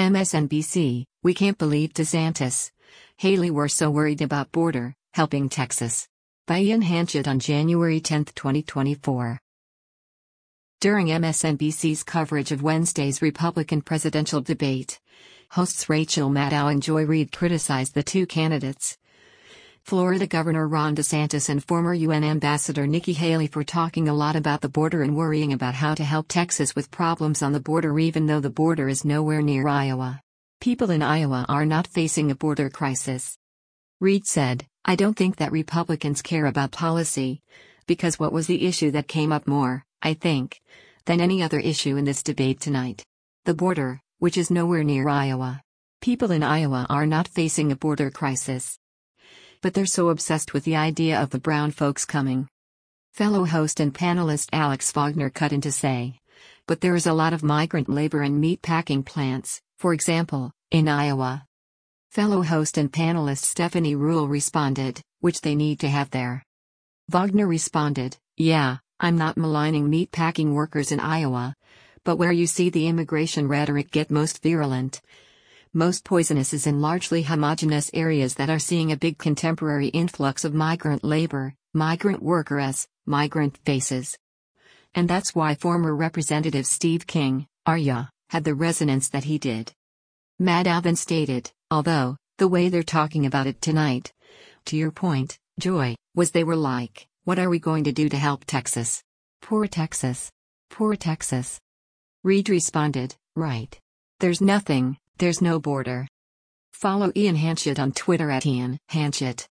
MSNBC, we can't believe DeSantis. Haley, we're so worried about border, helping Texas. By Ian Hanchett on January 10, 2024. During MSNBC's coverage of Wednesday's Republican presidential debate, hosts Rachel Maddow and Joy Reid criticized the two candidates, Florida Governor Ron DeSantis and former UN Ambassador Nikki Haley, for talking a lot about the border and worrying about how to help Texas with problems on the border, even though the border is nowhere near Iowa. People in Iowa are not facing a border crisis. Reid said, I don't think that Republicans care about policy, because what was the issue that came up more, I think, than any other issue in this debate tonight? The border, which is nowhere near Iowa. People in Iowa are not facing a border crisis. But they're so obsessed with the idea of the brown folks coming. Fellow host and panelist Alex Wagner cut in to say, but there is a lot of migrant labor in meat-packing plants, for example, in Iowa. Fellow host and panelist Stephanie Ruhle responded, which they need to have there. Wagner responded, yeah, I'm not maligning meat-packing workers in Iowa, but where you see the immigration rhetoric get most virulent, most poisonous, is in largely homogeneous areas that are seeing a big contemporary influx of migrant labor, migrant worker as migrant faces. And that's why former Representative Steve King, Arya, had the resonance that he did. Maddow then stated, although, the way they're talking about it tonight, to your point, Joy, was they were like, what are we going to do to help Texas? Poor Texas. Poor Texas. Reid responded, right. There's nothing. There's no border. Follow Ian Hanchett on Twitter at Ian Hanchett.